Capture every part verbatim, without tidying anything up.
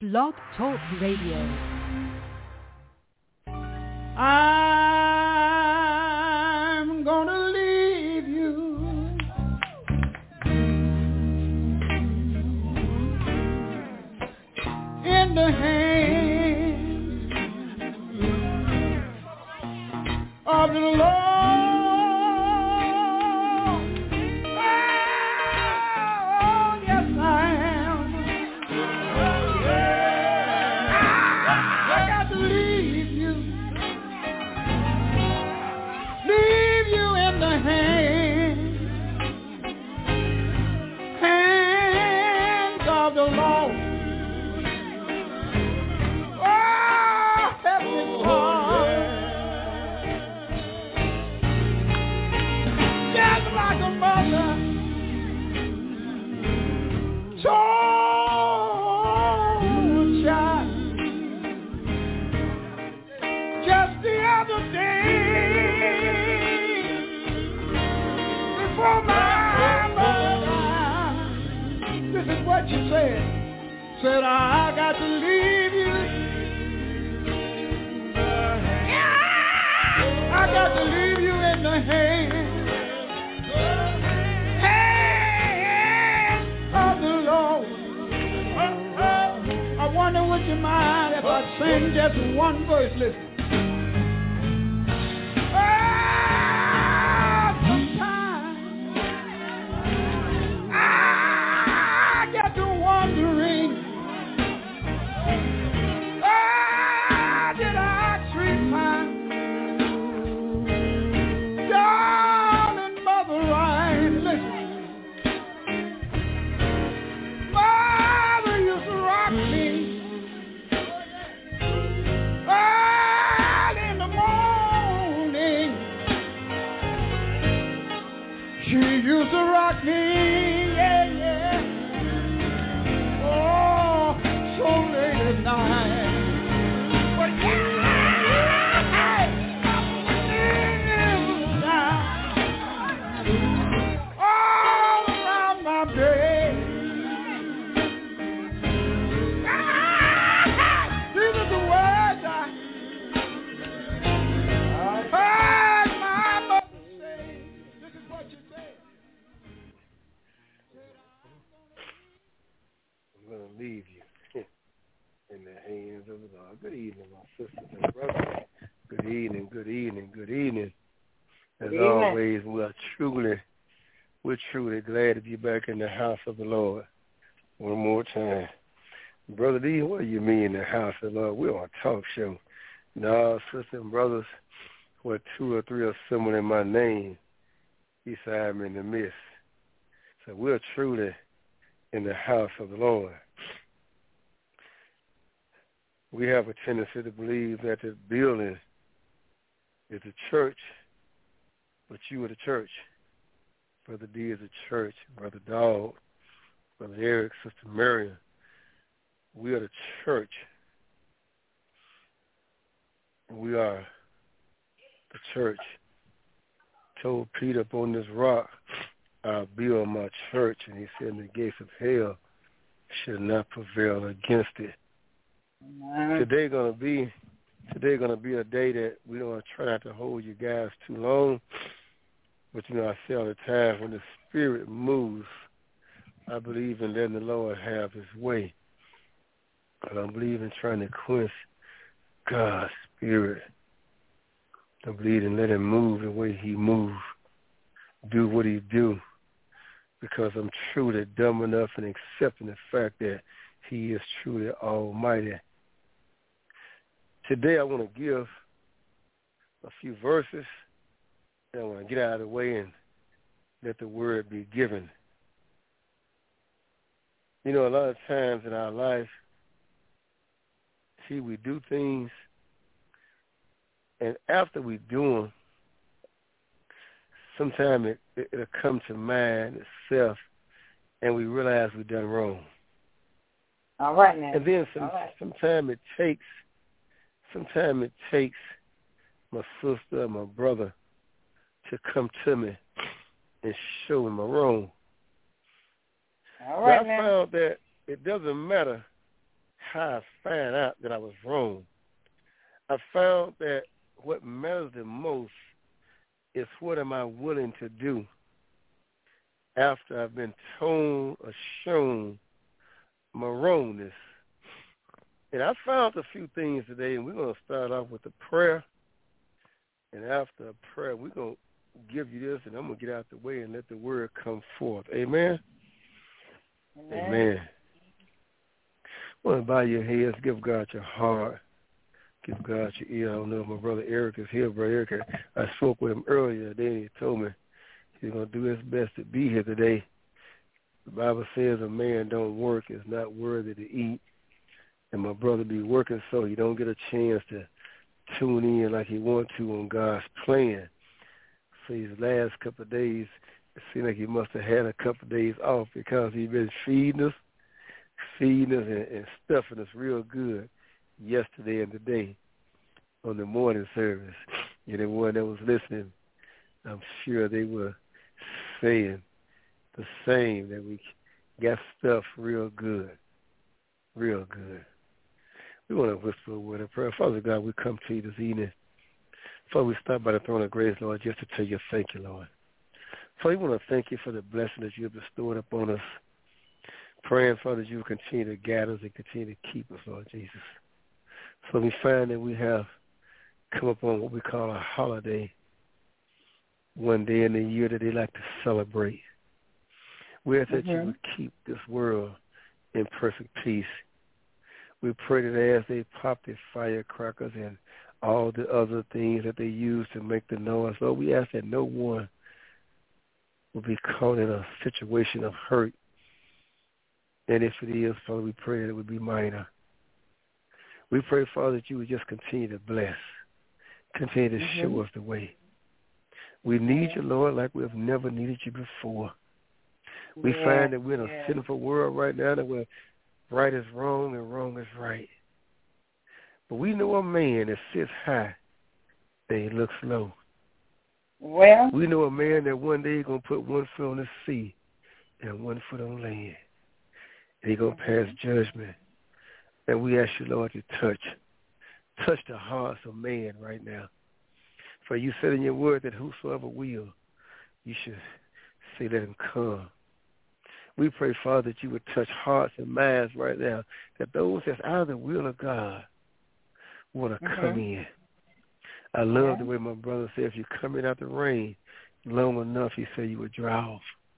Blog Talk Radio. I'm gonna leave you in the hands of the Lord. Said I got to leave you. I got to leave you in the hands, hands of the Lord. I wonder would you mind if I sing just one verse? Listen. Good evening, my sisters and brothers. Good evening, good evening, good evening. As good always, evening. we are truly, we're truly glad to be back in the house of the Lord one more time. Brother D, what do you mean the house of the Lord? We're on a talk show. No, sisters and brothers, where two or three are assembled in my name, beside me in the midst. So we're truly in the house of the Lord. We have a tendency to believe that the building is the church, but you are the church. Brother D is the church. Brother Dog, Brother Eric, Sister Marion, we are the church. We are the church. Told Peter, upon this rock, I'll build my church, and he said, the gates of hell should not prevail against it. Today gonna be today gonna be a day that we don't try not to hold you guys too long, but you know I say all the time when the Spirit moves, I believe in letting the Lord have His way. I don't believe in trying to quench God's Spirit. I believe in letting Him move the way He moves, do what He do, because I'm truly dumb enough and accepting the fact that He is truly Almighty. Today I want to give a few verses, and I want to get out of the way and let the word be given. You know, a lot of times in our life, see, we do things, and after we do them, sometimes it, it, it'll come to mind itself, and we realize we've done wrong. All right, now. And then some, right. sometimes it takes, sometimes it takes my sister or my brother to come to me and show me my wrong. All right, but I now. found that it doesn't matter how I found out that I was wrong. I found that what matters the most is what am I willing to do after I've been told or shown my wrongness. And I found a few things today, and we're going to start off with a prayer. And after a prayer, we're going to give you this, and I'm going to get out the way and let the word come forth. Amen? Amen. Amen. I want to bow your heads, give God your heart, give God your ear. I don't know if my brother Eric is here. Brother Eric, I spoke with him earlier today, and he told me he's going to do his best to be here today. The Bible says a man don't work is not worthy to eat. And my brother be working so he don't get a chance to tune in like he wants to on God's plan. So these last couple of days, it seemed like he must have had a couple of days off because he's been feeding us, feeding us and, and stuffing us real good yesterday and today on the morning service. And everyone that was listening, I'm sure they were saying the same, that we got stuff real good, real good. We want to whisper a word of prayer. Father God, we come to you this evening. Father, we stop by the throne of grace, Lord, just to tell you thank you, Lord. Father, we want to thank you for the blessing that you have bestowed upon us. Praying, Father, that you will continue to guide us and continue to keep us, Lord Jesus. So we find that we have come upon what we call a holiday, one day in the year that they like to celebrate. We ask that mm-hmm. you would keep this world in perfect peace. We pray that as they pop their firecrackers and all the other things that they use to make the noise, Lord, we ask that no one will be caught in a situation of hurt. And if it is, Father, we pray that it would be minor. We pray, Father, that you would just continue to bless, continue to mm-hmm. show us the way. We need you, Lord, like we have never needed you before. We yeah, find that we're in a yeah. sinful world right now, that we're right is wrong and wrong is right. But we know a man that sits high and he looks low. Well, we know a man that one day he's going to put one foot on the sea and one foot on land. And he's going to pass judgment. And we ask you, Lord, to touch. Touch the hearts of man right now. For you said in your word that whosoever will, you should say, let him come. We pray, Father, that you would touch hearts and minds right now, that those that's out of the will of God want to mm-hmm. come in. I love yeah. the way my brother said, if you come in out the rain long enough, he said you would dry off.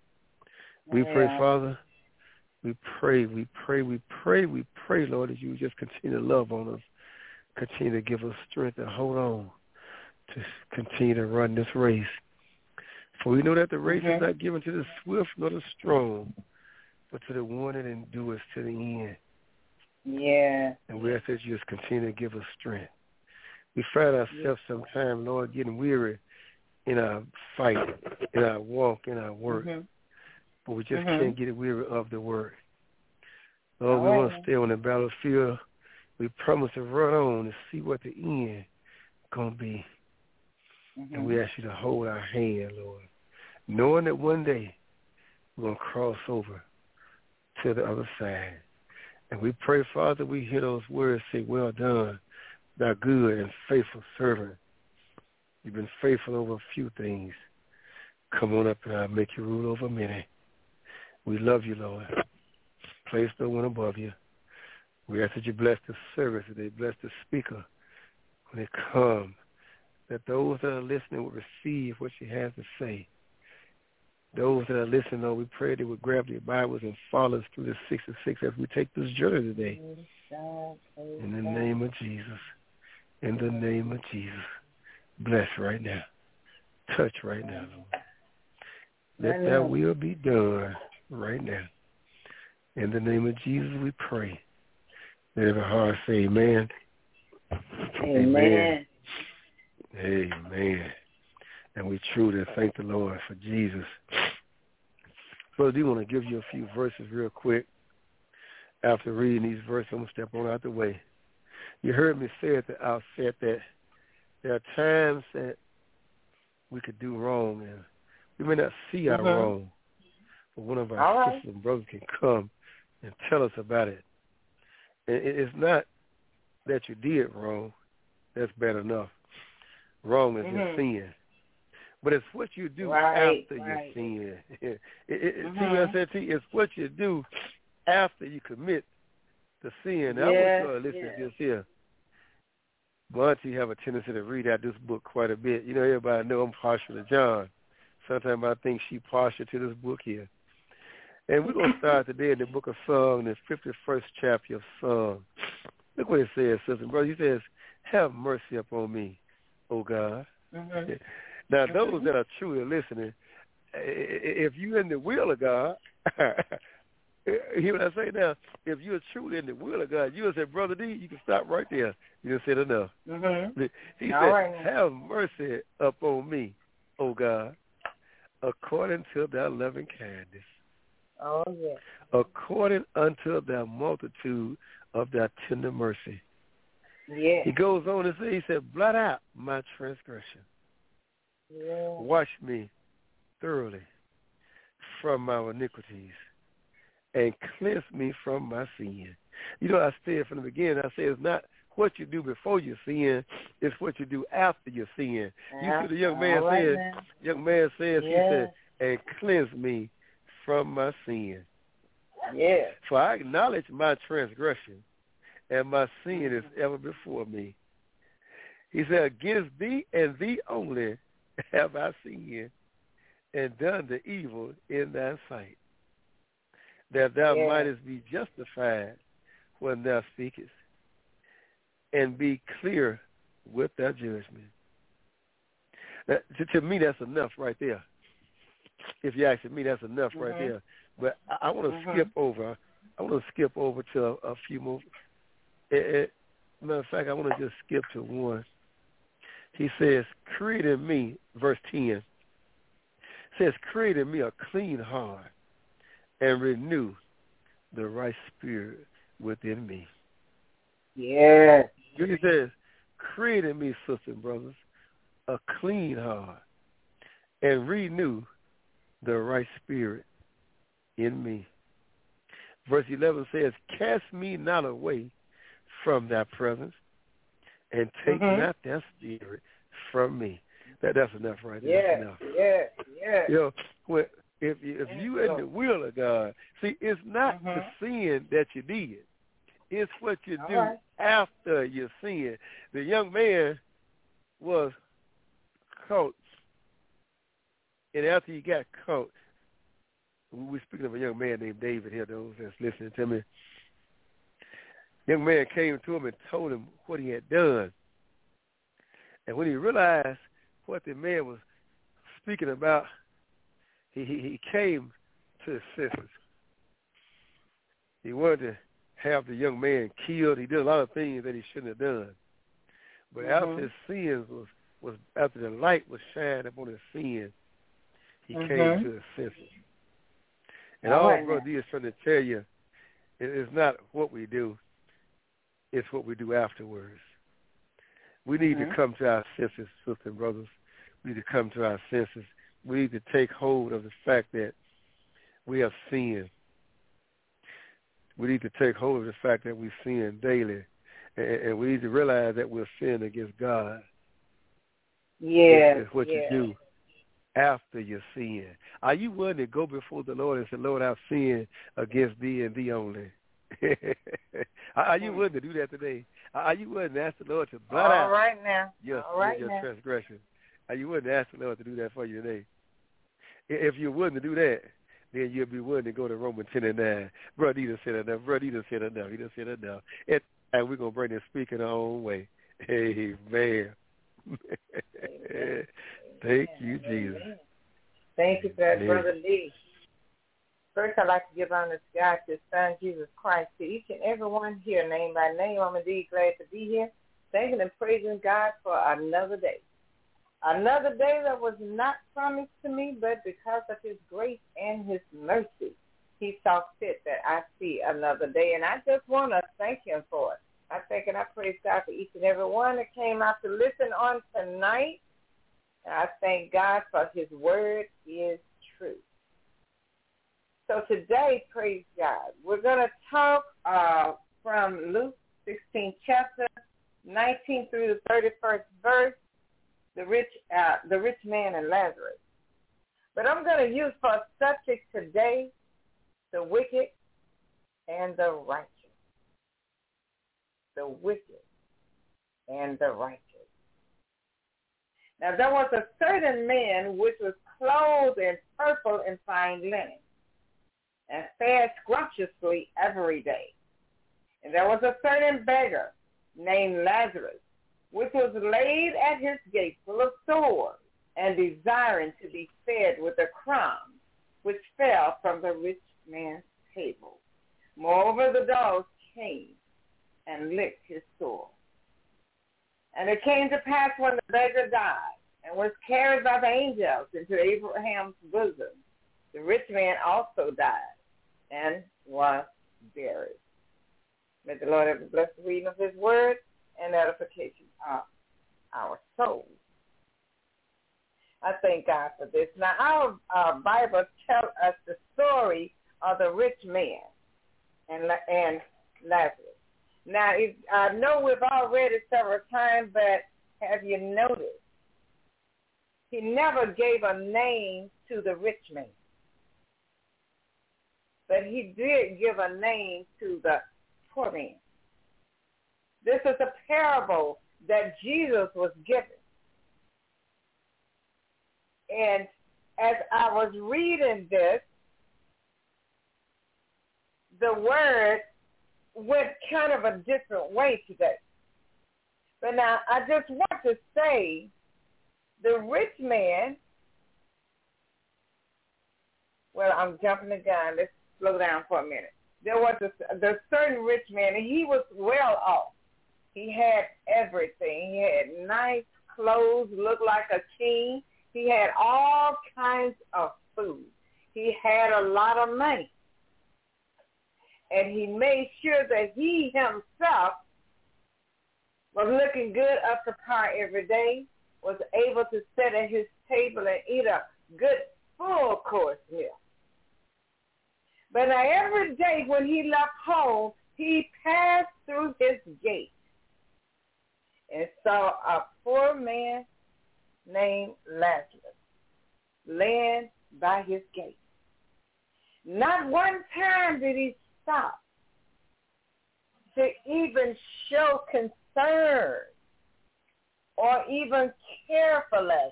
We yeah. pray, Father, we pray, we pray, we pray, we pray, Lord, that you would just continue to love on us, continue to give us strength and hold on to continue to run this race. For we know that the race mm-hmm. is not given to the swift nor the strong, but to the one that endures to the end. Yeah. And we ask that you just continue to give us strength. We find ourselves sometimes, Lord, getting weary in our fight, in our walk, in our work. Mm-hmm. But we just mm-hmm. can't get weary of the work. Lord, All we right. want to stay on the battlefield. We promise to run on and see what the end going to be. Mm-hmm. And we ask you to hold our hand, Lord, knowing that one day we're going to cross over to the other side. And we pray, Father, we hear those words say, well done, thou good and faithful servant. You've been faithful over a few things. Come on up and I'll make you rule over many. We love you, Lord. Place no one above you. We ask that you bless the service, that they bless the speaker when they come, that those that are listening will receive what she has to say. Those that are listening, Lord, we pray they would grab their Bibles and follow us through the sixty-six as we take this journey today. In the name of Jesus. In the name of Jesus. Bless right now. Touch right now, Lord. Let thy will be done right now. In the name of Jesus we pray. Let every heart say amen. Amen. Amen. Amen. And we truly thank the Lord for Jesus. So I do want to give you a few verses real quick. After reading these verses, I'm going to step on out the way. You heard me say at the outset that there are times that we could do wrong, and we may not see our mm-hmm. wrong, but one of our All sisters right. and brothers can come and tell us about it. And it's not that you did wrong. That's bad enough. Wrong is mm-hmm. just sin. But it's what you do right, after right. you sin. it, it, mm-hmm. See what I said to you? It's what you do after you commit the sin. Now, yes, I want you to listen yes. to this here. My auntie have a tendency to read out this book quite a bit. You know, everybody know I'm partial to John. Sometimes I think she partial to this book here. And we're going to start today in the book of Psalms, the fifty-first chapter of Psalms. Look what it says, sister and brother. He says, have mercy upon me, O God. Mm-hmm. Now, mm-hmm. those that are truly listening, if you're in the will of God, hear what I say now, if you're truly in the will of God, you'll say, Brother D, you can stop right there. You done said enough. Mm-hmm. He All said, right. have mercy upon me, O God, according to thy loving kindness. Oh, yes. According unto thy multitude of thy tender mercy. Yeah. He goes on to say, he said, blot out my transgression. Yeah. Wash me thoroughly from my iniquities and cleanse me from my sin. You know, I said from the beginning, I said it's not what you do before you sin, it's what you do after you sin. Yeah. You see the young man right, said, man. young man says, yeah. he said, and cleanse me from my sin. Yeah. For I acknowledge my transgression, and my sin is ever before me. He said, against thee and thee only have I sinned and done the evil in thy sight, that thou yeah. mightest be justified when thou speakest, and be clear with thy judgment. Now, to, to me, that's enough right there. If you ask me, that's enough mm-hmm. right there. But I, I want to mm-hmm. skip over. I want to skip over to a, a few more. It, it, matter of fact, I want to just skip to one. He says, create in me, verse ten, says, create in me a clean heart and renew the right spirit within me. Yeah. He says, create in me, sisters and brothers, a clean heart and renew the right spirit in me. Verse eleven says, cast me not away from thy presence, and take mm-hmm. not that spirit from me. That that's enough right there. Yeah, That's enough. yeah, yeah. You know, when, if if you in the will of God, see, it's not mm-hmm. the sin that you did. It's what you All do right. after you sin. The young man was caught, and after he got caught, we're speaking of a young man named David here, those that's listening to me. Young man came to him and told him what he had done. And when he realized what the man was speaking about, he, he, he came to his senses. He wanted to have the young man killed. He did a lot of things that he shouldn't have done. But mm-hmm. after his sins was, was, after the light was shined upon his sin, he mm-hmm. came to his senses. And all, all right, Brother D is trying to tell you, it is not what we do, it's what we do afterwards. We need mm-hmm. to come to our senses, sisters and brothers. We need to come to our senses. We need to take hold of the fact that we have sinned. We need to take hold of the fact that we sin daily. And, and we need to realize that we're sinning against God. Yeah. It's, it's what yeah. you do after you sin. Are you willing to go before the Lord and say, Lord, I've sinned against thee and thee only? Are you willing to do that today? Are you willing to ask the Lord to blot All out right now. your, All right your, now. your transgression? Are you willing to ask the Lord to do that for you today? If you're willing to do that, then you'll be willing to go to Romans ten and nine. Brother, he done said enough. Brother, he done said enough. He done said enough. And, and we're going to bring this speaking our own way. Amen. Thank you, Jesus. Amen. Thank you for that, Amen. Brother D. First, I'd like to give honor to God, to His Son, Jesus Christ, to each and every one here, name by name. I'm indeed glad to be here, thanking and praising God for another day. Another day that was not promised to me, but because of His grace and His mercy, He saw fit that I see another day. And I just want to thank Him for it. I thank and I praise God for each and every one that came out to listen on tonight. And I thank God for His word is true. So today, praise God, we're going to talk uh, from Luke sixteenth chapter, nineteen through the thirty-first verse, the rich, uh, the rich man and Lazarus. But I'm going to use for a subject today the wicked and the righteous. The wicked and the righteous. Now there was a certain man which was clothed in purple and fine linen, and fared scrumptiously every day. And there was a certain beggar named Lazarus, which was laid at his gate full of sores, and desiring to be fed with the crumbs which fell from the rich man's table. Moreover, the dogs came and licked his sores. And it came to pass when the beggar died and was carried by the angels into Abraham's bosom, the rich man also died and was buried. May the Lord have the blessed reading of his word and edification of our souls. I thank God for this. Now, our, our Bible tells us the story of the rich man and, and Lazarus. Now, if, I know we've all read it several times, but have you noticed? He never gave a name to the rich man. But he did give a name to the poor man. This is a parable that Jesus was given. And as I was reading this, the word went kind of a different way today. But now I just want to say the rich man, well, I'm jumping the gun. Let's slow down for a minute. There was a, the certain rich man, and he was well off. He had everything. He had nice clothes, looked like a king. He had all kinds of food. He had a lot of money. And he made sure that he himself was looking good up to par every day, was able to sit at his table and eat a good full course meal. But now every day when he left home, he passed through his gate and saw a poor man named Lazarus laying by his gate. Not one time did he stop to even show concern or even care for Lazarus.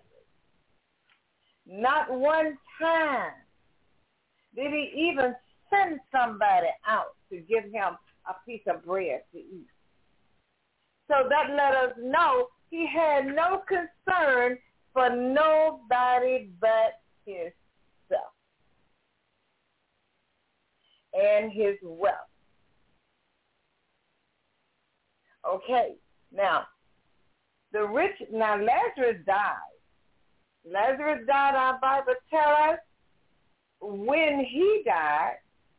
Not one time did he even send somebody out to give him a piece of bread to eat. So that let us know he had no concern for nobody but himself and his wealth. Okay, now, the rich, now Lazarus died. Lazarus died, our Bible tells us, when he died,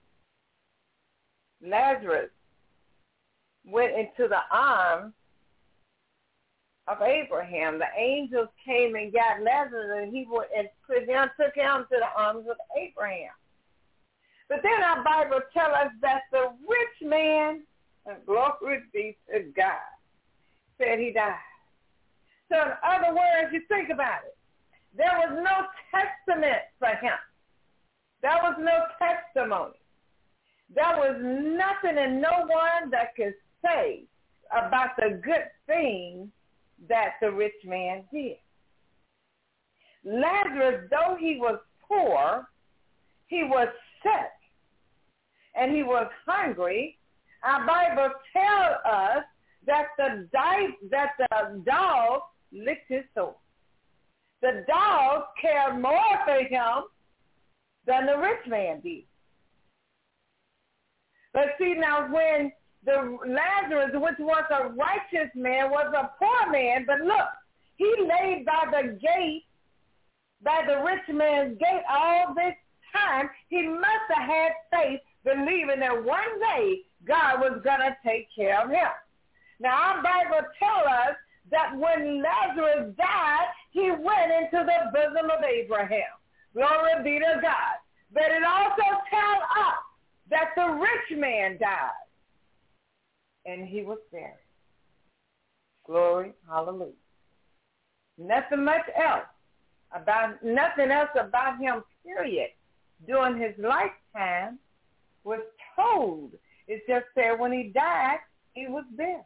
Lazarus went into the arms of Abraham. The angels came and got Lazarus, and he went and put him, took him to the arms of Abraham. But then our Bible tells us that the rich man, and glory be to God, said he died. So in other words, you think about it, there was no testament for him. There was no testimony. There was nothing and no one that could say about the good things that the rich man did. Lazarus, though he was poor, he was sick, and he was hungry. Our Bible tells us that the di- that the dog licked his sore. The dog cared more for him than the rich man did. But see, now when the Lazarus, which was a righteous man, was a poor man, but look, he laid by the gate, by the rich man's gate all this time. He must have had faith, believing that one day God was going to take care of him. Now, our Bible tells us that when Lazarus died, he went into the bosom of Abraham. Glory be to God. But it also tells us that the rich man died and he was buried. Glory, hallelujah. Nothing much else about, nothing else about him, period, during his lifetime was told. It just said when he died, he was buried.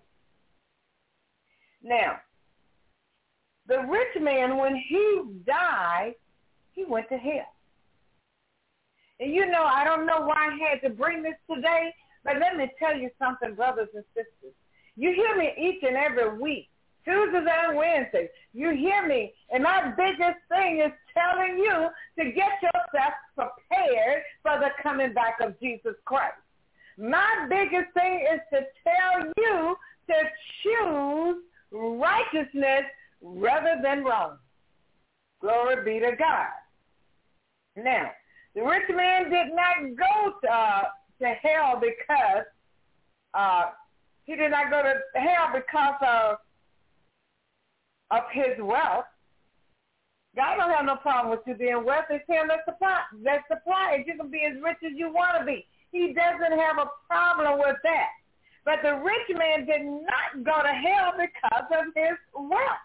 Now, the rich man, when he died, he went to hell. And you know, I don't know why I had to bring this today, but let me tell you something, brothers and sisters. You hear me each and every week, Tuesdays and Wednesdays. You hear me, and my biggest thing is telling you to get yourself prepared for the coming back of Jesus Christ. My biggest thing is to tell you to choose righteousness rather than wrong. Glory be to God. Now, the rich man did not go to, uh, to hell because uh, he did not go to hell because of of his wealth. God don't have no problem with you being wealthy. It's him that supply, that supplies. You can be as rich as you want to be. He doesn't have a problem with that. But the rich man did not go to hell because of his wealth.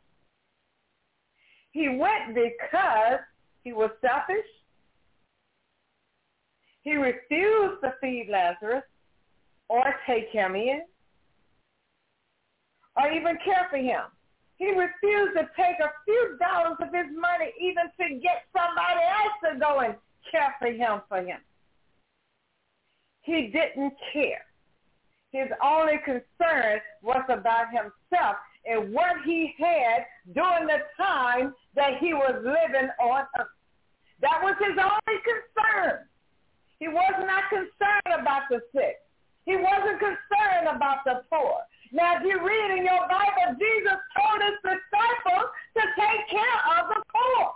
He went because he was selfish. He refused to feed Lazarus or take him in or even care for him. He refused to take a few dollars of his money even to get somebody else to go and care for him for him. He didn't care. His only concern was about himself and what he had during the time that he was living on earth. That was his only concern. He was not concerned about the sick. He wasn't concerned about the poor. Now, if you read in your Bible, Jesus told his disciples to take care of the poor.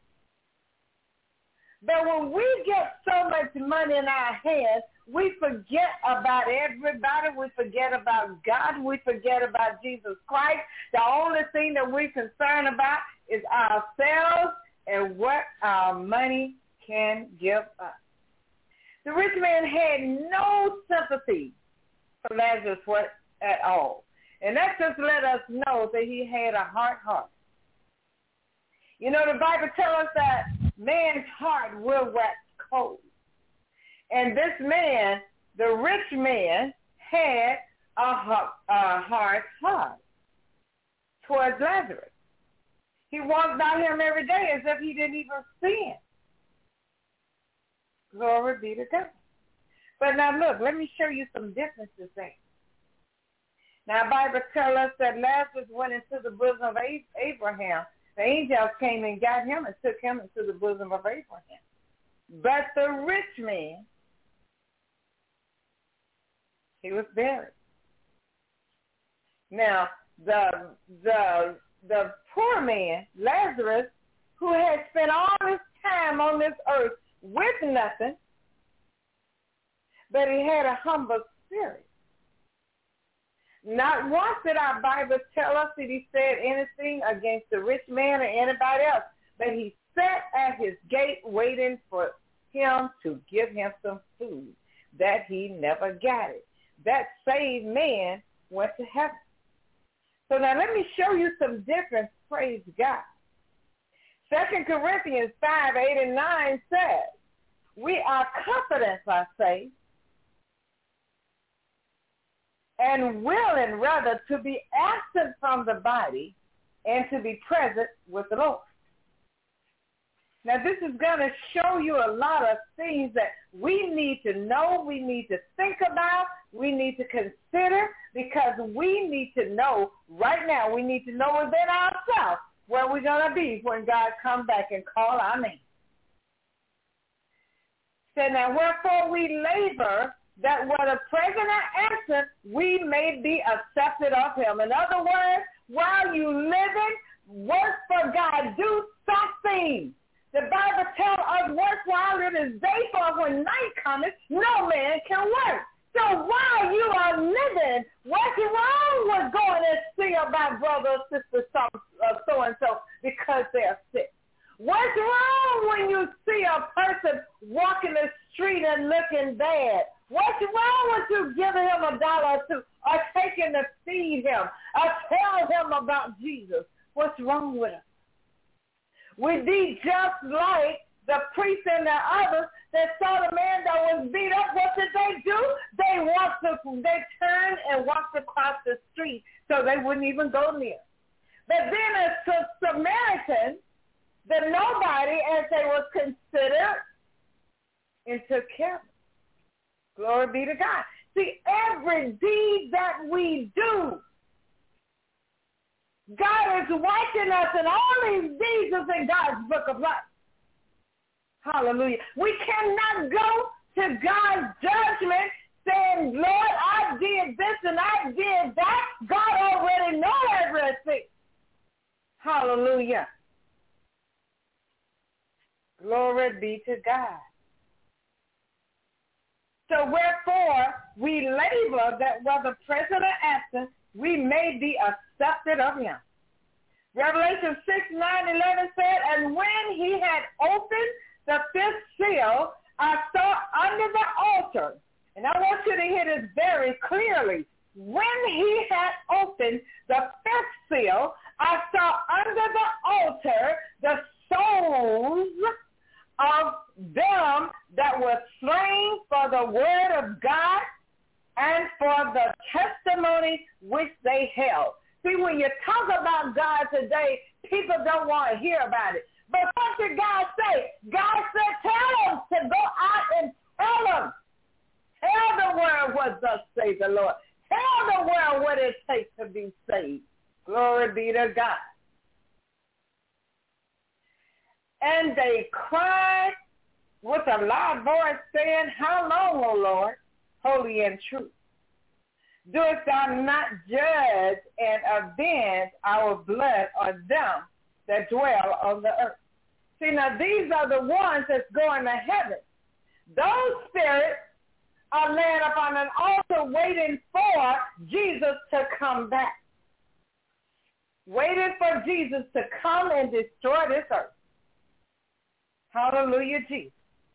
But when we get so much money in our hands, we forget about everybody. We forget about God. We forget about Jesus Christ. The only thing that we're concerned about is ourselves and what our money can give us. The rich man had no sympathy for Lazarus at all. And that just let us know that he had a hard heart. You know, the Bible tells us that man's heart will wax cold. And this man, the rich man, had a, a hard heart towards Lazarus. He walked by him every day as if he didn't even see him. Glory be to God. But now look, let me show you some differences there. Now the Bible tells us that Lazarus went into the bosom of Abraham. The angels came and got him and took him into the bosom of Abraham. But the rich man, he was buried. Now, the the the poor man, Lazarus, who had spent all his time on this earth with nothing, but he had a humble spirit. Not once did our Bible tell us that he said anything against the rich man or anybody else, but he sat at his gate waiting for him to give him some food. That he never got it. That saved man went to heaven. So now let me show you some difference, praise God. Second Corinthians five, eight, and nine says, we are confident, I say, and willing rather to be absent from the body and to be present with the Lord. Now, this is going to show you a lot of things that we need to know, we need to think about, we need to consider, because we need to know right now, we need to know within ourselves where we're going to be when God comes back and call our name. So now, wherefore we labor that whether present or absent, we may be accepted of him. In other words, while you living, work for God. Do something. The Bible tells us work while it is day, for when night cometh, no man can work. So while you are living, what's wrong with going and see about brother or sister so-and-so because they're sick? What's wrong when you see a person walking the street and looking bad? What's wrong with you giving him a dollar or two? Or feed him or tell him about Jesus. What's wrong with us? We be just like the priests and the others that saw the man that was beat up. What did they do? They walked, the, they turned and walked across the street so they wouldn't even go near. But then a Samaritan, the nobody, as they was considered, and took care of them. Glory be to God. See, every deed that we do, God is watching us, and all these deeds is in God's book of life. Hallelujah. We cannot go to God's judgment saying, Lord, I did this and I did that. God already knows everything. Hallelujah. Glory be to God. So wherefore we labor that whether present or absent, we may be accepted of him. Revelation six, nine, eleven said, and when he had opened the fifth seal, I saw under the altar, and I want you to hear this very clearly. When he had opened the fifth seal, I saw under the altar the souls of them that were slain for the word of God and for the testimony which they held. See, when you talk about God today, people don't want to hear about it. But what did God say? God said, tell them to go out and tell them. Tell the world what thus says the Lord. Tell the world what it takes to be saved. Glory be to God. And they cried with a loud voice, saying, how long, O Lord, holy and true, dost thou not judge and avenge our blood on them that dwell on the earth? See, now these are the ones that's going to heaven. Those spirits are laying up on an altar waiting for Jesus to come back. Waiting for Jesus to come and destroy this earth. Hallelujah, Jesus.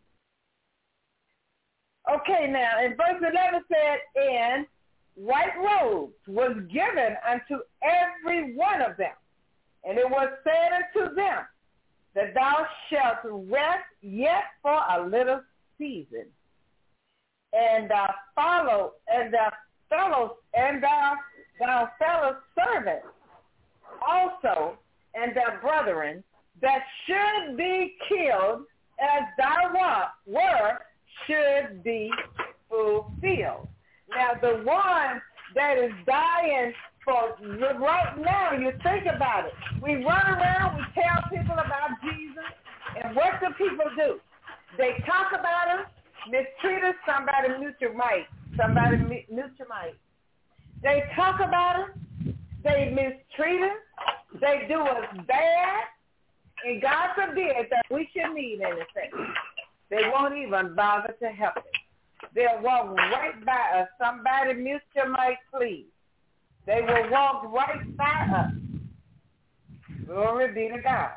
Okay, now, in verse eleven said, and white robes was given unto every one of them. And it was said unto them, that thou shalt rest yet for a little season. And thou follow, and thou fellows, and thou, thou fellow servants also, and thy brethren, that should be killed as thou were, should be fulfilled. Now, the one that is dying for right now, you think about it. We run around, we tell people about Jesus, and what do people do? They talk about him, mistreat us, somebody mute your mic, somebody mute your mic. They talk about him, they mistreat us, they do us bad, and God forbid that we should need anything. They won't even bother to help us. They'll walk right by us. Somebody mute your mic, please. They will walk right by us. Glory be to God.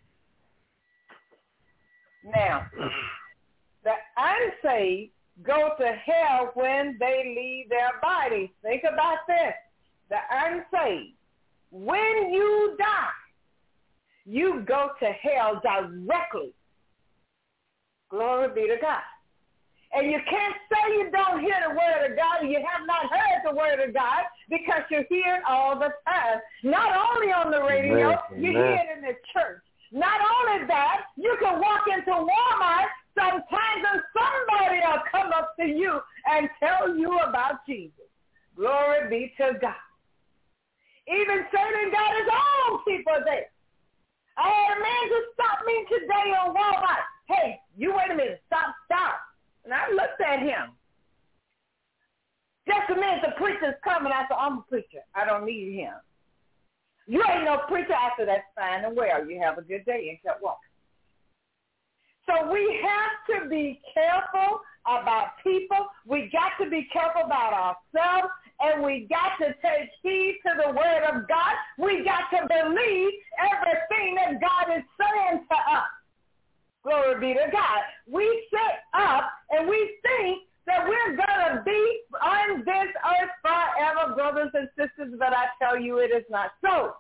Now, the unsaved go to hell when they leave their bodies. Think about this. The unsaved, when you die, you go to hell directly. Glory be to God. And you can't say you don't hear the word of God, and you have not heard the word of God, because you hear it all the time. Not only on the radio, Amen. You Amen. Hear it in the church. Not only that, you can walk into Walmart sometimes and somebody will come up to you and tell you about Jesus. Glory be to God. Even Satan got his own people there. I had a man just stop me today on Walmart. Hey, you wait a minute. Stop, stop. And I looked at him. Just a minute, the preacher's coming. I said, I'm a preacher. I don't need him. You ain't no preacher. I said, that's fine and well. You have a good day, and kept walking. So we have to be careful about people. We got to be careful about ourselves, and we got to take heed to the word of God. We got to believe everything that God is saying to us. Glory be to God. We sit up and we think that we're going to be on this earth forever, brothers and sisters, but I tell you it is not so.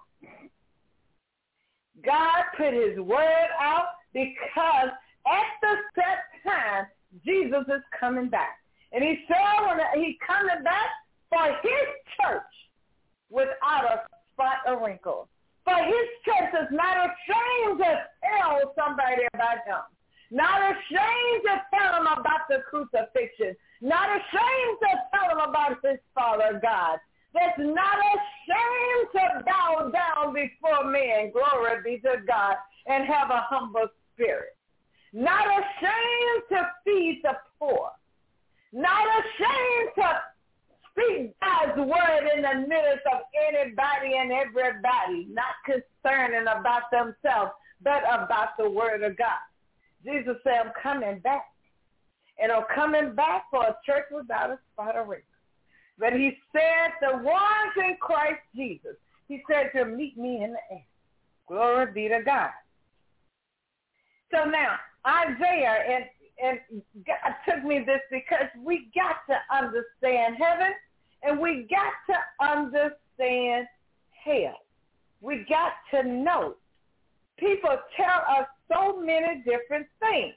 God put his word out because at the set time, Jesus is coming back. And he said when he's coming back for his church without a spot or wrinkle. For his church is not ashamed to tell somebody about him. Not ashamed to tell them about the crucifixion. Not ashamed to tell them about his Father God. That's not ashamed to bow down before men, glory be to God, and have a humble spirit. Not ashamed to feed the poor. Not ashamed to speak God's word in the midst of anybody and everybody, not concerning about themselves, but about the word of God. Jesus said, I'm coming back. And I'm coming back for a church without a spot or wrinkle. But he said, the ones in Christ Jesus, he said to meet me in the air. Glory be to God. So now, Isaiah, and, and God took me this because we got to understand heaven and we got to understand hell. We got to know. People tell us so many different things,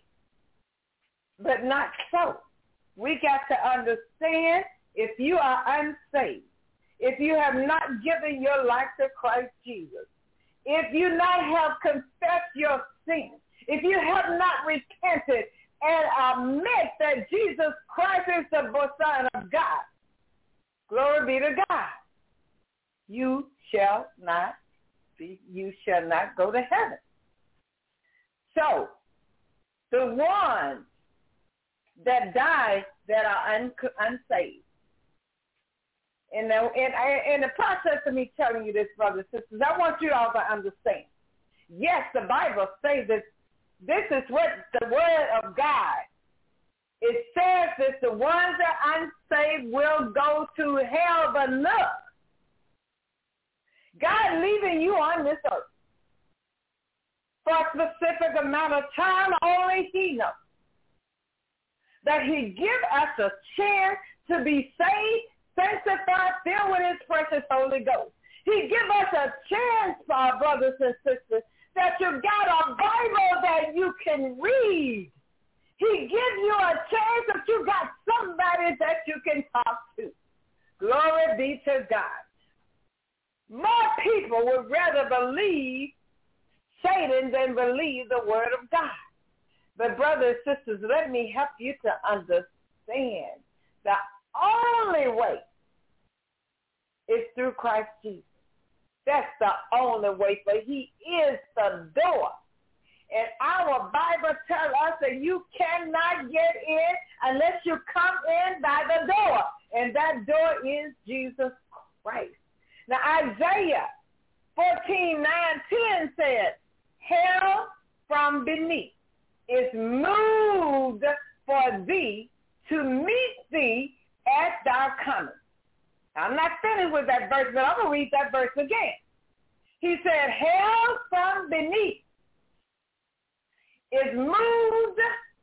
but not so. We got to understand if you are unsaved, if you have not given your life to Christ Jesus, if you not have confessed your sins, if you have not repented and admit that Jesus Christ is the Son of God, glory be to God, you shall not be, you shall not go to heaven. So, the ones that die that are un, unsaved, in the, in, in the process of me telling you this, brothers and sisters, I want you all to understand. Yes, the Bible says that this is what the word of God. It says that the ones that are unsaved will go to hell, but look, God leaving you on this earth for a specific amount of time, only he knows. That he give us a chance to be saved, sanctified, filled with his precious Holy Ghost. He give us a chance, our brothers and sisters, that you got a Bible that you can read. He give you a chance that you got somebody that you can talk to. Glory be to God. More people would rather believe Satan than believe the word of God. But brothers and sisters, let me help you to understand the only way is through Christ Jesus. That's the only way, for he is the door. And our Bible tells us that you cannot get in unless you come in by the door. And that door is Jesus Christ. Now Isaiah fourteen, nine, ten said, hell from beneath is moved for thee to meet thee at thy coming. I'm not finished with that verse, but I'm going to read that verse again. He said, hell from beneath is moved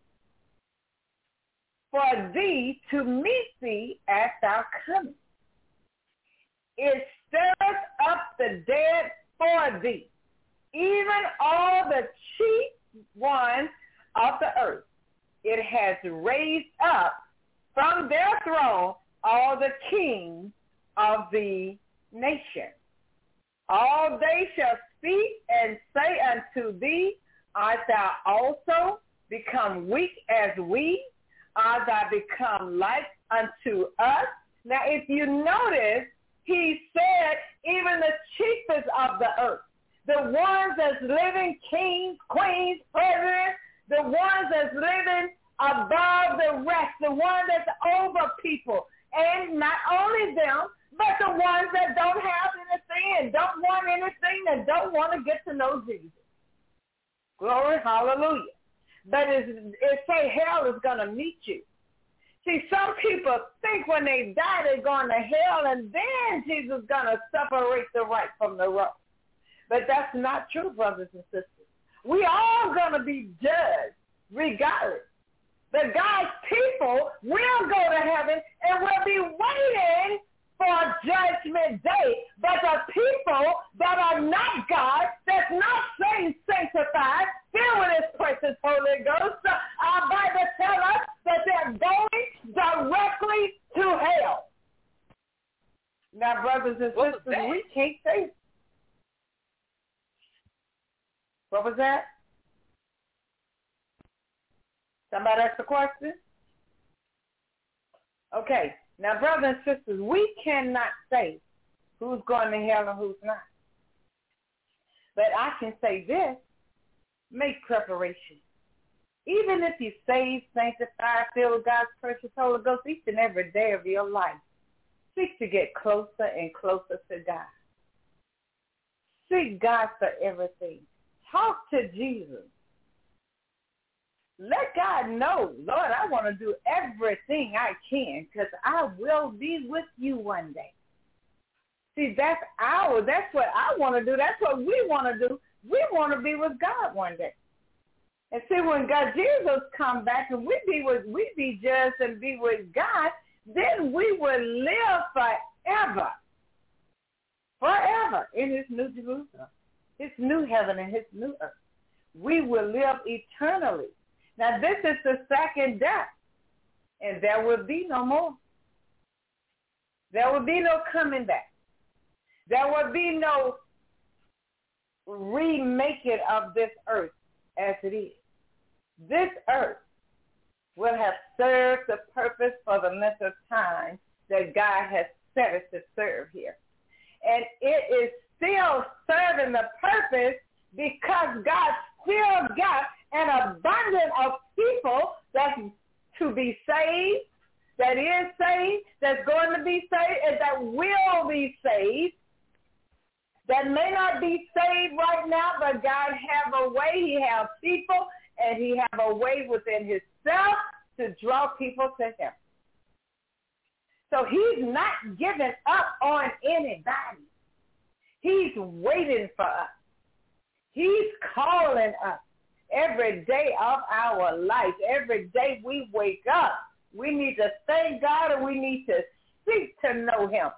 for thee to meet thee at thy coming. It stirs up the dead for thee, even all the chief ones of the earth. It has raised up from their throne all the kings of the nation. All they shall speak and say unto thee, art thou also become weak as we? Art thou become like unto us? Now, if you notice, he said even the chiefest of the earth, the ones that's living kings, queens, presidents, the ones that's living above the rest, the ones that's over people, and not only them, but the ones that don't have anything and don't want anything and don't want to get to know Jesus. Glory, hallelujah. But it, it say hell is going to meet you. See, some people think when they die they're going to hell and then Jesus is going to separate the right from the wrong. But that's not true, brothers and sisters. We all going to be judged regardless. But God's people will go to heaven and will be waiting for judgment day. But the people that are not God, that's not saved, sanctified, filled with his precious Holy Ghost, our Bible tells us that they're going directly to hell. Now, brothers and sisters, we can't say. What was that? Somebody asked a question? Okay. Now, brothers and sisters, we cannot say who's going to hell and who's not. But I can say this, make preparation. Even if you saved, sanctified, filled with God's precious Holy Ghost each and every day of your life, seek to get closer and closer to God. Seek God for everything. Talk to Jesus. Let God know, Lord, I want to do everything I can because I will be with you one day. See, that's our, that's what I want to do. That's what we want to do. We want to be with God one day. And see, when God, Jesus come back and we be with, we be judged and be with God, then we will live forever, forever in his new Jerusalem, his new heaven and his new earth. We will live eternally. Now, this is the second death, and there will be no more. There will be no coming back. There will be no remaking of this earth as it is. This earth will have served the purpose for the length of time that God has set it to serve here. And it is still serving the purpose because God still got an abundance of people that's to be saved, that is saved, that's going to be saved, and that will be saved, that may not be saved right now, but God have a way. He have people, and he have a way within himself to draw people to him. So he's not giving up on anybody. He's waiting for us. He's calling us. Every day of our life, every day we wake up, we need to thank God and we need to seek to know him.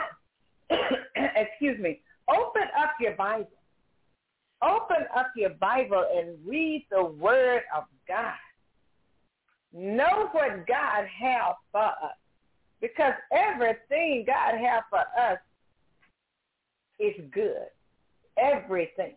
Excuse me. Open up your Bible. Open up your Bible and read the word of God. Know what God has for us. Because everything God has for us is good. Everything.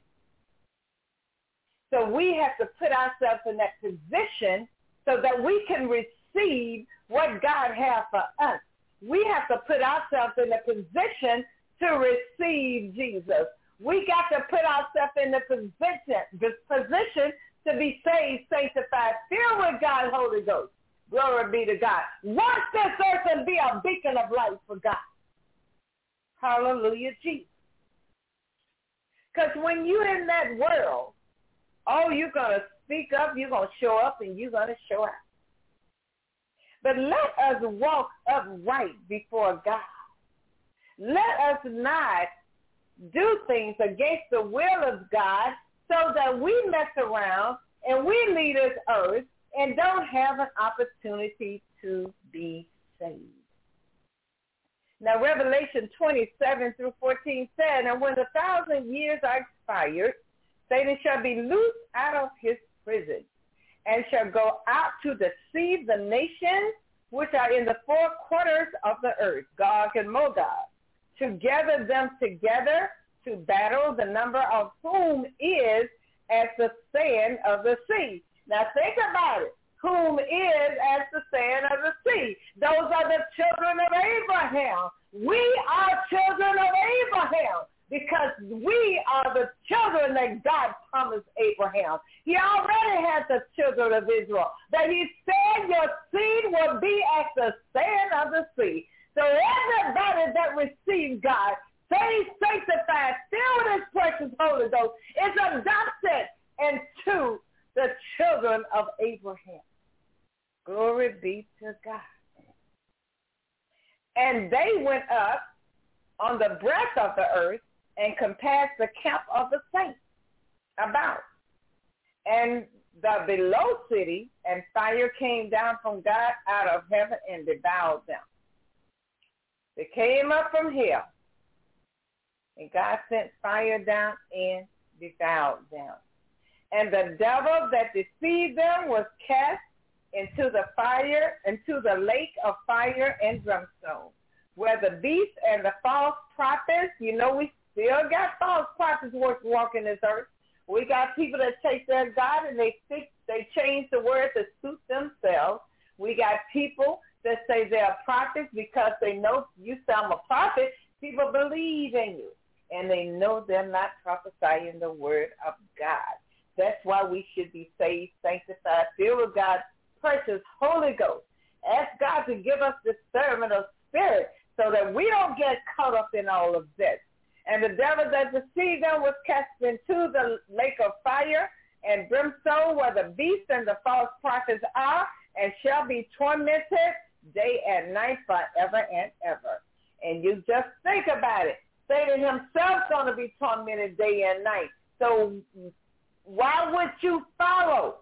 So we have to put ourselves in that position so that we can receive what God has for us. We have to put ourselves in a position to receive Jesus. We got to put ourselves in the position, this position to be saved, sanctified, filled with God's Holy Ghost. Glory be to God. Watch this earth and be a beacon of light for God. Hallelujah, Jesus. Because when you're in that world, oh, you're going to speak up, you're going to show up, and you're going to show out. But let us walk upright before God. Let us not do things against the will of God so that we mess around and we leave this earth and don't have an opportunity to be saved. Now, Revelation twenty-seven through fourteen said, and when the thousand years are expired, Satan shall be loosed out of his prison and shall go out to deceive the nations which are in the four quarters of the earth, Gog and Magog, to gather them together to battle, the number of whom is as the sand of the sea. Now think about it. Whom is as the sand of the sea. Those are the children of Abraham. We are children of Abraham because we are the children that God promised Abraham. He already had the children of Israel. That he said your seed will be as the sand of the sea. So everybody that receives God, saved, sanctified, filled with his precious Holy Ghost, is adopted into the children of Abraham. Glory be to God. And they went up on the breadth of the earth and compassed the camp of the saints about. And the below city, and fire came down from God out of heaven and devoured them. They came up from hell, and God sent fire down and devoured them. And the devil that deceived them was cast into the fire, into the lake of fire and brimstone, where the beast and the false prophets, you know, we still got false prophets walking this earth. We got people that take their God and they fix, they change the word to suit themselves. We got people that say they're prophets because they know you say I'm a prophet. People believe in you, and they know they're not prophesying the word of God. That's why we should be saved, sanctified, filled with God's precious Holy Ghost. Ask God to give us discernment of spirit so that we don't get caught up in all of this. And the devil that deceived them was cast into the lake of fire and brimstone, where the beast and the false prophets are, and shall be tormented day and night forever and ever. And you just think about it. Satan himself is going to be tormented day and night. So why would you follow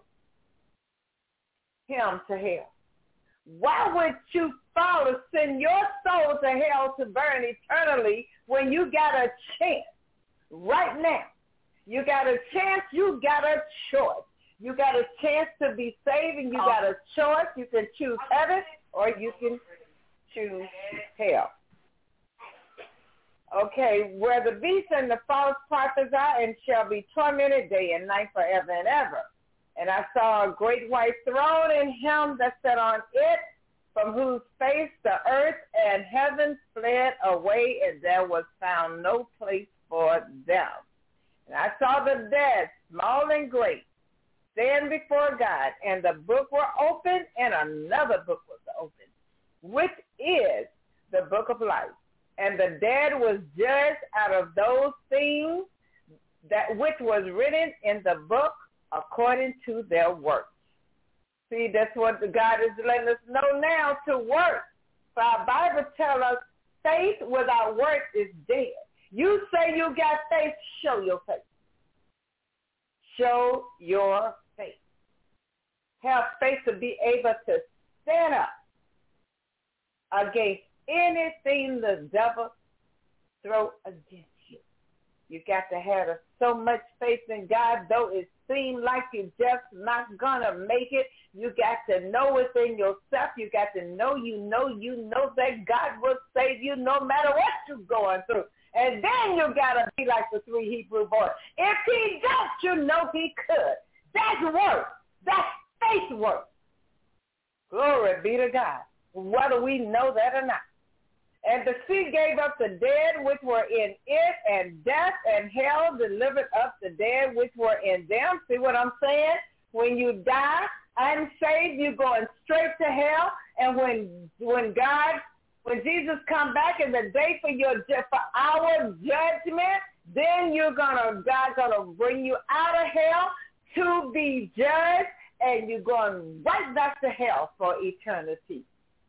him to hell? Why would you follow, send your soul to hell to burn eternally when you got a chance right now? You got a chance, you got a choice. You got a chance to be saved, and you got a choice. You can choose heaven or you can choose hell. Okay, where the beast and the false prophets are, and shall be tormented day and night forever and ever. And I saw a great white throne, and him that sat on it, from whose face the earth and heaven fled away, and there was found no place for them. And I saw the dead, small and great, stand before God, and the book were opened, and another book was opened, which is the book of life. And the dead was judged out of those things that which was written in the book according to their works. See, that's what God is letting us know now, to work. For our Bible tells us faith without work is dead. You say you got faith, show your faith. Show your faith. Have faith to be able to stand up against anything the devil throw against you. You got to have so much faith in God, though it seems like you're just not going to make it. You got to know within yourself. You got to know you know you know that God will save you no matter what you're going through. And then you got to be like the three Hebrew boys. If he don't, you know he could. That's work. That's faith work. Glory be to God, whether we know that or not. And the sea gave up the dead which were in it, and death and hell delivered up the dead which were in them. See what I'm saying? When you die unsaved, you're going straight to hell. And when when God, when Jesus come back in the day for your for our judgment, then you're gonna God's gonna bring you out of hell to be judged, and you're going right back to hell for eternity.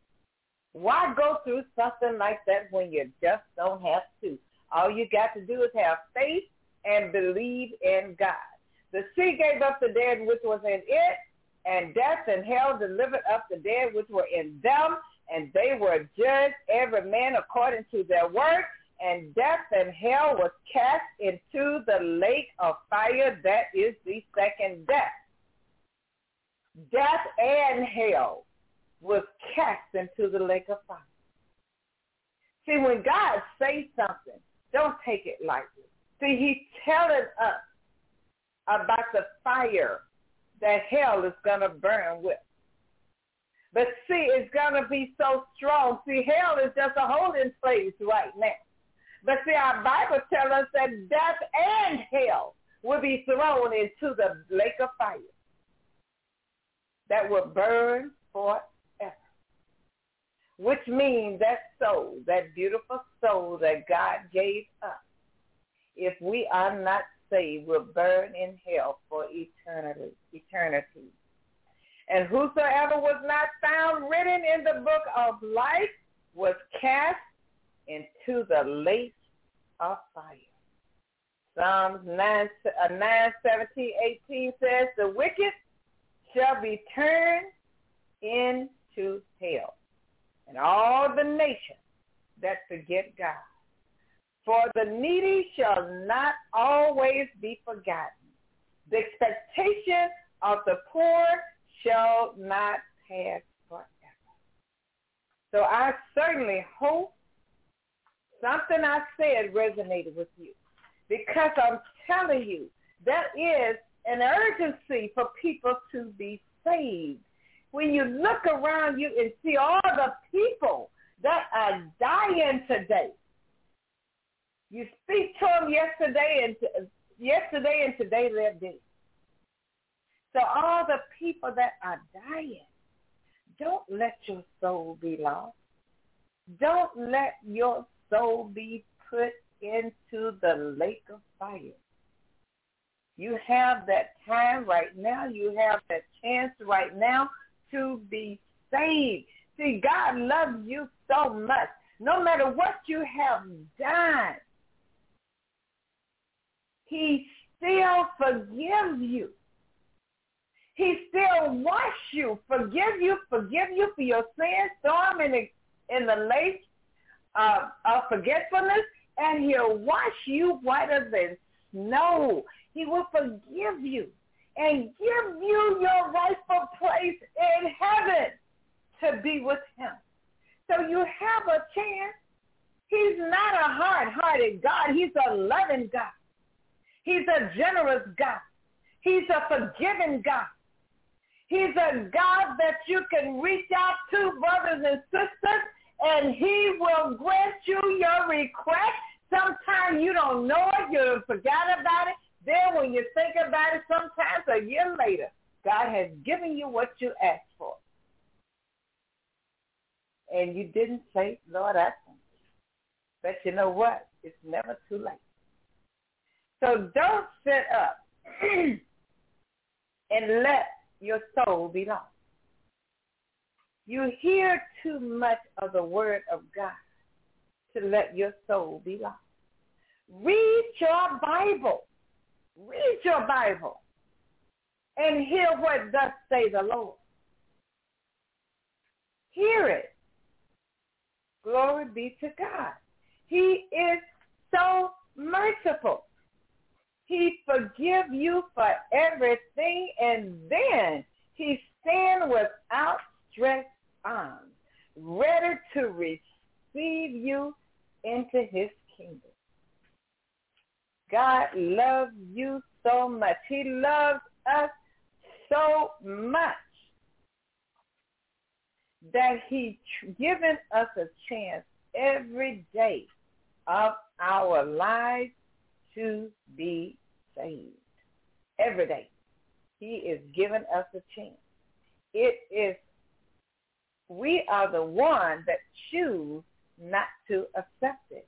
Why go through something like that when you just don't have to? All you got to do is have faith and believe in God. The sea gave up the dead which was in it, and death and hell delivered up the dead which were in them, and they were judged every man according to their work, and death and hell was cast into the lake of fire. That is the second death. Death and hell was cast into the lake of fire. See, when God says something, don't take it lightly. See, he's telling us about the fire that hell is going to burn with. But see, it's going to be so strong. See, hell is just a holding place right now. But see, our Bible tells us that death and hell will be thrown into the lake of fire that will burn forever. Which means that soul, that beautiful soul that God gave us, if we are not saved, will burn in hell for eternity. eternity. And whosoever was not found written in the book of life was cast into the lake of fire. Psalms nine, seventeen, eighteen says, the wicked shall be turned into hell, and all the nations that forget God. For the needy shall not always be forgotten. The expectation of the poor shall not pass forever. So I certainly hope something I said resonated with you, because I'm telling you, there is an urgency for people to be saved. When you look around you and see all the people that are dying today, you speak to them yesterday and yesterday and today they're dead. So all the people that are dying, don't let your soul be lost. Don't let your soul be put into the lake of fire. You have that time right now. You have that chance right now to be saved. See, God loves you so much. No matter what you have done, he still forgives you. He still washes you, forgive you, forgive you for your sins, throw them in the, in the lake of, of forgetfulness, and he'll wash you whiter than snow. He will forgive you and give you your rightful place in heaven to be with him. So you have a chance. He's not a hard-hearted God. He's a loving God. He's a generous God. He's a forgiving God. He's a God that you can reach out to, brothers and sisters, and he will grant you your request. Sometimes you don't know it. You forgot about it. Then when you think about it, sometimes a year later, God has given you what you asked for. And you didn't say, Lord, I thank you. But you know what? It's never too late. So don't sit up and let your soul be lost. You hear too much of the word of God to let your soul be lost. Read your Bible. Read your Bible and hear what thus say the Lord. Hear it. Glory be to God. He is so merciful. He forgive you for everything, and then he stand with outstretched arms, ready to receive you into his kingdom. God loves you so much. He loves us so much that he's given us a chance every day of our lives to be saved. Every day. He is giving us a chance. It is, we are the ones that choose not to accept it.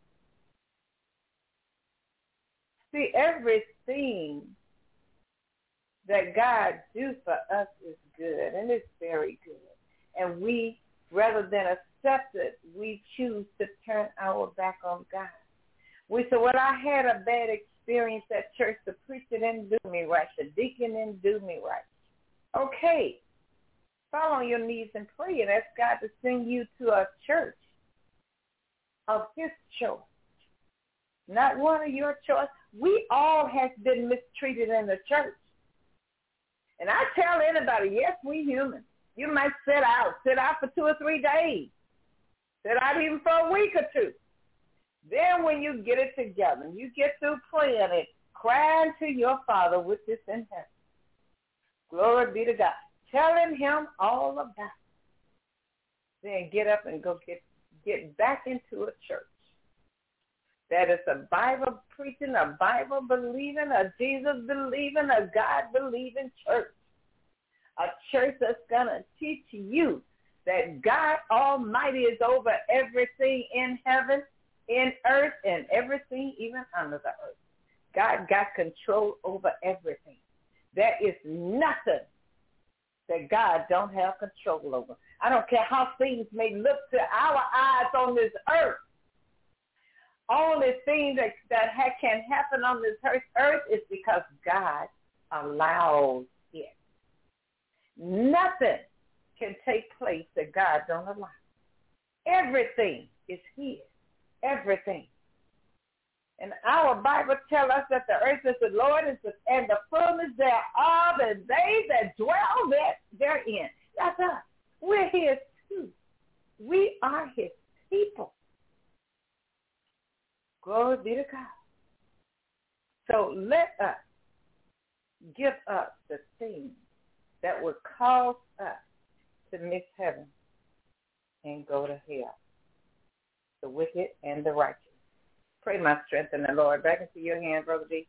See, everything that God do for us is good, and it's very good. And we, rather than accept it, we choose to turn our back on God. We say, well, I had a bad experience at church. The preacher didn't do me right. The deacon didn't do me right. Okay. Fall on your knees and pray and ask God to send you to a church of his choice. Not one of your choice. We all have been mistreated in the church. And I tell anybody, yes, we human. You might sit out, sit out for two or three days. Sit out even for a week or two. Then when you get it together, you get through praying and crying to your Father which is in heaven. Glory be to God. Telling him all about it. Then get up and go get, get back into a church that is a Bible preaching, a Bible believing, a Jesus believing, a God believing church. A church that's going to teach you that God Almighty is over everything in heaven, in earth, and everything even under the earth. God got control over everything. There is nothing that God don't have control over. I don't care how things may look to our eyes on this earth. Only thing that, that ha- can happen on this earth, earth is because God allows it. Nothing can take place that God don't allow. Everything is His. Everything. And our Bible tells us that the earth is the Lord and the fullness thereof, and they that dwell there, therein. That's us. We're His too. We are His people. Glory be to God. So let us give up the things that would cause us to miss heaven and go to hell, the wicked and the righteous. Pray my strength in the Lord. Back into your hands, Brother D.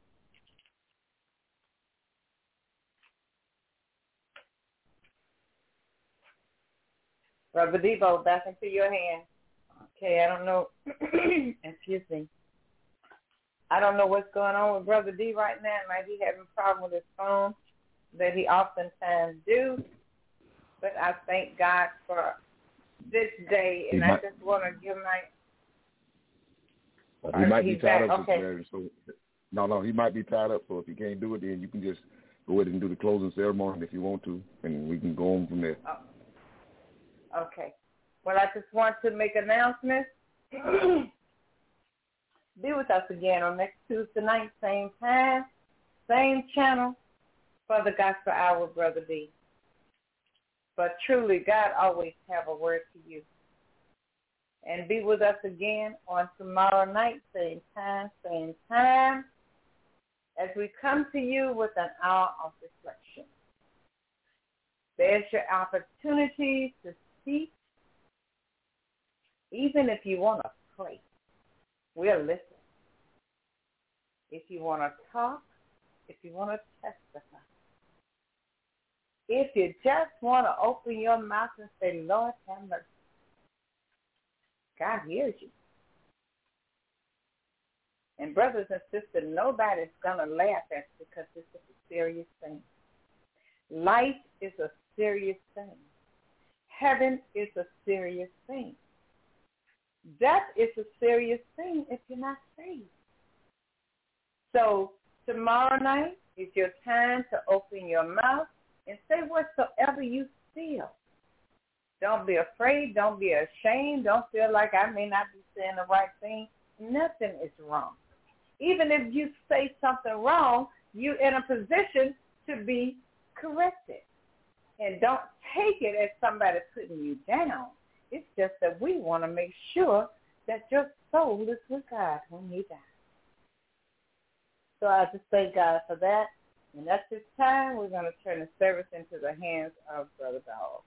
Brother Debo, back into your hands. Okay, I don't know. Excuse me. I don't know what's going on with Brother D right now. Might be having a problem with his phone that he oftentimes do. But I thank God for this day, and I just want to give my... Uh, he might be tied up, okay. Mary, so no, no, he might be tied up. So if you can't do it, then you can just go ahead and do the closing ceremony if you want to, and we can go on from there. Oh. Okay. Well, I just want to make announcements. Be with us again on next Tuesday night, same time, same channel for the Gospel Hour, Brother D. But truly, God always have a word to you. And be with us again on tomorrow night, same time, same time, as we come to you with an hour of reflection. There's your opportunity to speak, even if you want to pray. We'll listen. If you want to talk, if you want to testify, if you just want to open your mouth and say, Lord, have mercy, God hears you. And brothers and sisters, nobody's going to laugh at you because this is a serious thing. Life is a serious thing. Heaven is a serious thing. Death is a serious thing if you're not saved. So tomorrow night is your time to open your mouth and say whatsoever you feel. Don't be afraid. Don't be ashamed. Don't feel like I may not be saying the right thing. Nothing is wrong. Even if you say something wrong, you're in a position to be corrected. And don't take it as somebody putting you down. It's just that we want to make sure that your soul is with God when you die. So I just thank God for that. And at this time, we're going to turn the service into the hands of Brother Dog.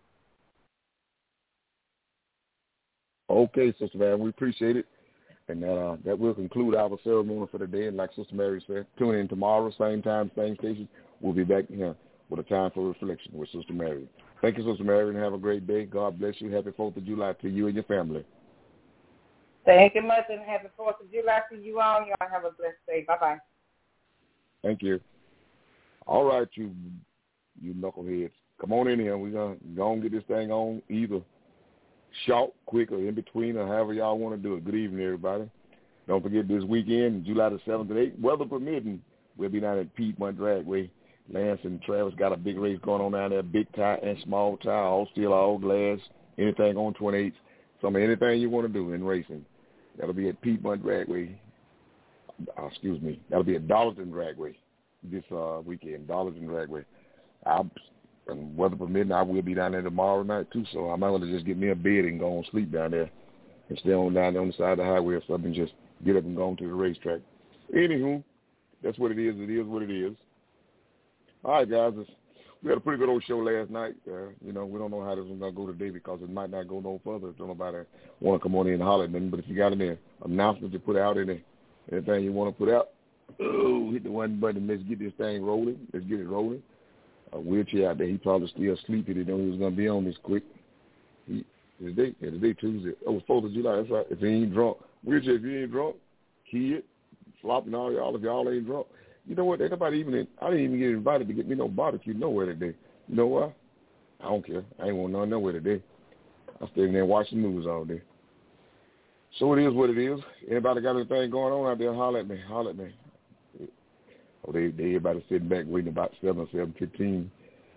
Okay, Sister Mary, we appreciate it. And uh, that will conclude our ceremony for the day. And like Sister Mary said, tune in tomorrow, same time, same station. We'll be back here with a time for reflection with Sister Mary. Thank you, Sister Mary, and have a great day. God bless you. Happy fourth of July to you and your family. Thank you much, and happy fourth of July to you all. Y'all have a blessed day. Bye-bye. Thank you. All right, you you knuckleheads. Come on in here. We're going to go and get this thing on either short, quick, or in between, or however y'all want to do it. Good evening, everybody. Don't forget this weekend, July the seventh and eighth, weather permitting, we'll be down at Piedmont Dragway. Lance and Travis got a big race going on down there, big tire and small tire, all steel, all glass, anything on twenty-eights. Some of anything you want to do in racing. That'll be at Piedmont Dragway. Uh, excuse me. That'll be at Darlington Dragway this uh, weekend, Darlington Dragway. I'll, and weather permitting, I will be down there tomorrow night, too, so I might want to just get me a bed and go on sleep down there and stay on down there on the side of the highway or something and just get up and go on to the racetrack. Anywho, that's what it is. It is what it is. All right, guys. It's, we had a pretty good old show last night. Uh, you know, we don't know how this one's going to go today because it might not go no further if nobody want to come on in and holler at them. But if you got any announcements to put out, any, anything you want to put out, oh, hit the one button. Let's get this thing rolling. Let's get it rolling. A wheelchair out there, he probably still asleep. He didn't know he was going to be on this quick. He, today, yeah, today Tuesday. Oh, it's fourth of July. That's right. If he ain't drunk. Wheelchair, if you ain't drunk, kid, flopping all y'all, if y'all ain't drunk. You know what? Ain't nobody even, I didn't even get invited to get me no barbecue nowhere today. You know why? I don't care. I ain't want none nowhere today. I stayed in there watching the news all day. So it is what it is. Anybody got anything going on out there, holler at me. Holler at me. Oh, they, they everybody sitting back waiting about seven or seven fifteen.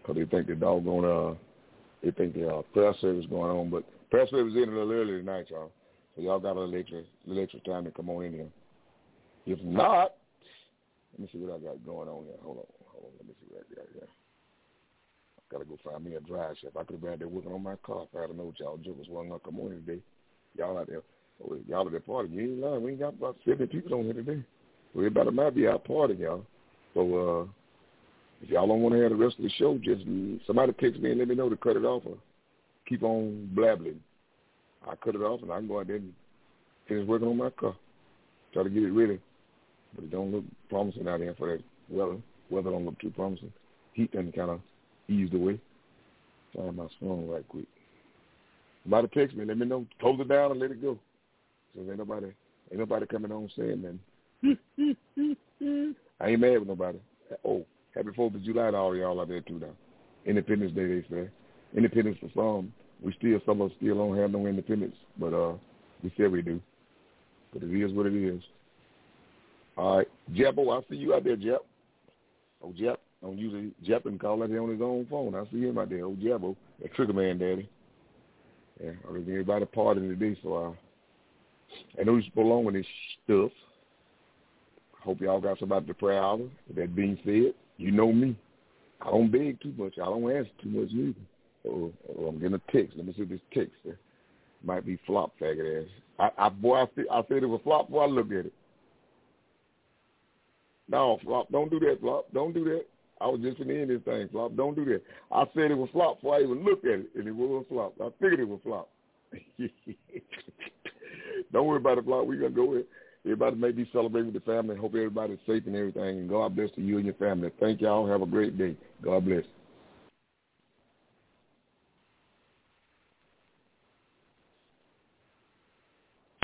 because they think the doggone, uh, they think the uh, prayer service going on. But prayer service is in a little early tonight, y'all. So y'all got a little extra, little extra time to come on in here. If not, let me see what I got going on here. Hold on, hold on. Let me see what I got here. I gotta go find me a drive shaft. I could have been out there working on my car if I had known y'all jokers wasn't gonna come on today. Y'all out there, oh, y'all at that party. You ain't lying. We ain't got about seventy people on here today. So everybody might be out partying, y'all. So uh, if y'all don't want to have the rest of the show, just somebody text me and let me know to cut it off or keep on blabbling. I cut it off and I can go out there and finish working on my car. Try to get it ready. But it don't look promising out there for that weather. Weather don't look too promising. Heat doesn't kind of ease the way. Find my phone right quick. Somebody text me, let me know. Close it down and let it go. So ain't nobody, ain't nobody coming on saying nothing. I ain't mad with nobody. Oh, happy fourth of July to all y'all out there too now. Independence Day, they say. Independence for some. We still, some of us still don't have no independence, but uh, we said we do. But it is what it is. All right. Jeppo, I see you out there, Jep. Oh, Jep. I don't usually Jep and call out there on his own phone. I see him out there. Oh, Jeppo. That Trigger Man daddy. Yeah, I think everybody partying today, so uh, I know he's along with this stuff. Hope y'all got somebody to pray out. With that being said, you know me. I don't beg too much. I don't ask too much either. Oh, oh, I'm getting a text. Let me see this text. It might be flop faggot ass. I, I boy, I, see, I said it was flop before I looked at it. No, flop, don't do that, flop. Don't do that. I was just finna end this thing, flop. Don't do that. I said it was flop before I even looked at it, and it was flop. I figured it was flop. Don't worry about it, flop. We're going to go with it. Everybody may be celebrating with the family. Hope everybody's safe and everything. And God bless to you and your family. Thank y'all. Have a great day. God bless.